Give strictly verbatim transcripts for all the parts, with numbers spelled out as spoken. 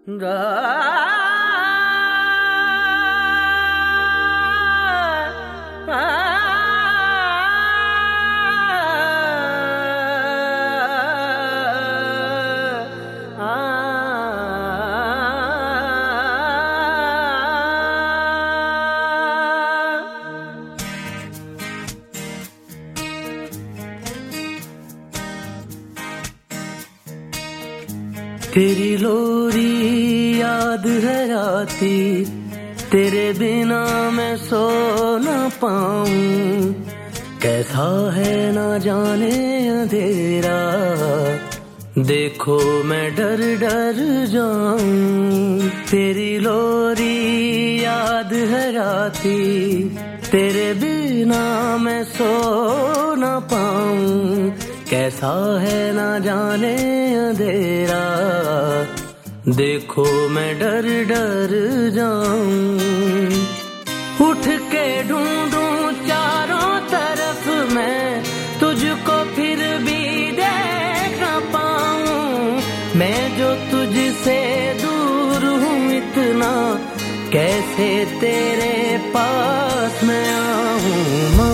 तेरी लोरी याद है आती, तेरे बिना मैं सो न पाऊं। कैसा है ना जाने अंधेरा, देखो मैं डर डर जाऊं। तेरी लोरी याद है आती, तेरे बिना मैं सो न पाऊं। कैसा है ना जाने अंधेरा, देखो मैं डर डर जाऊं। उठ के ढूंढूं चारों तरफ मैं, तुझको फिर भी देख न पाऊं। मैं जो तुझसे दूर हूँ इतना, कैसे तेरे पास मैं आऊं। माँ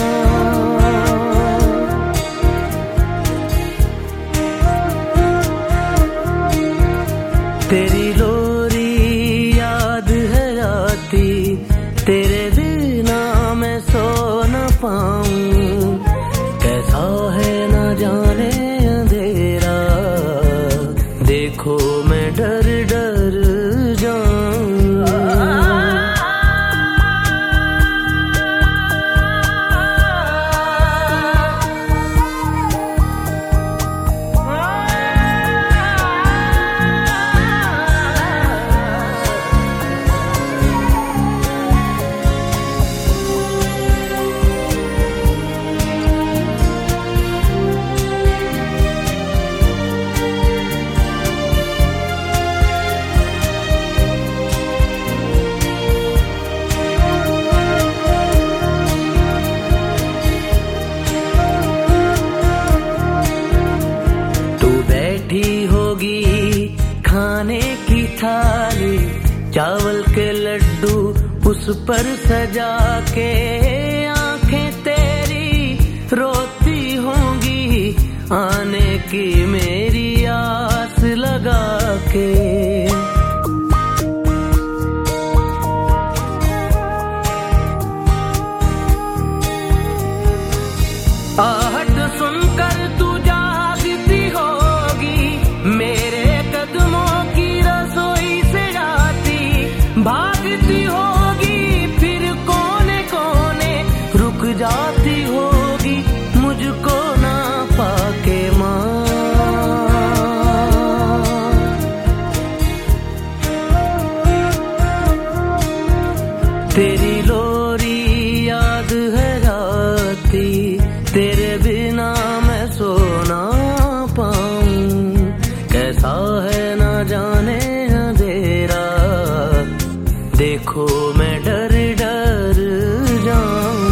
तेरी लोरी याद है आती, तेरे बिना मैं सो न पाऊं। कैसा है ना जाने अंधेरा, देखो मैं डर डर जाऊं। खाने की थाली, चावल के लड्डू उस पर सजा के, आंखें तेरी रोती होंगी आने की मेरी आस लगा के। आहट सुनकर तू जागती होगी, मेरे कदमों की रसोई से आती भागती होगी, फिर कोने कोने रुक जाती होगी मुझको ना पाके माँ। तेरी लोरी याद है आती, तेरे बिना मैं सो ना पाऊं। कैसा है ना जाने अंधेरा, देखो मैं डर डर जाऊं।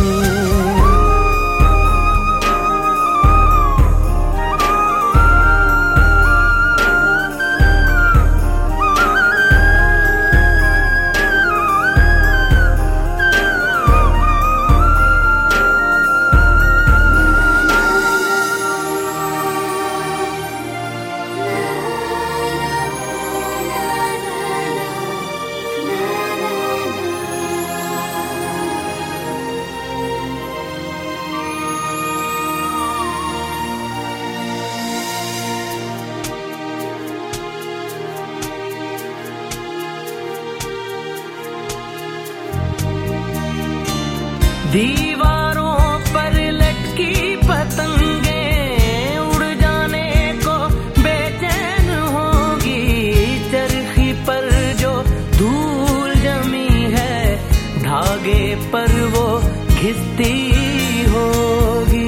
दीवारों पर लटकी पतंगे उड़ जाने को बेचैन होगी, चरखी पर जो धूल जमी है धागे पर वो घिसती होगी।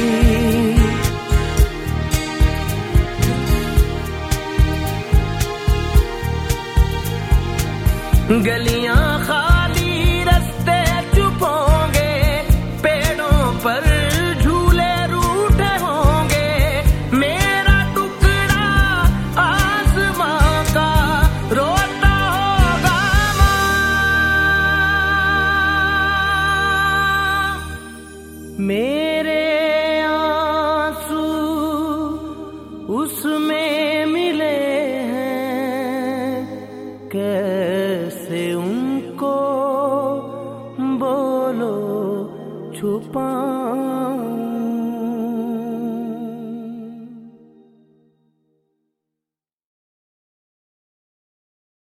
गलियां खाली रास्ते चुप होंगे, पेड़ों पर झूले रूठे होंगे, मेरा टुकड़ा आसमां का रो मेरे आंसू उसमें मिले हैं, कैसे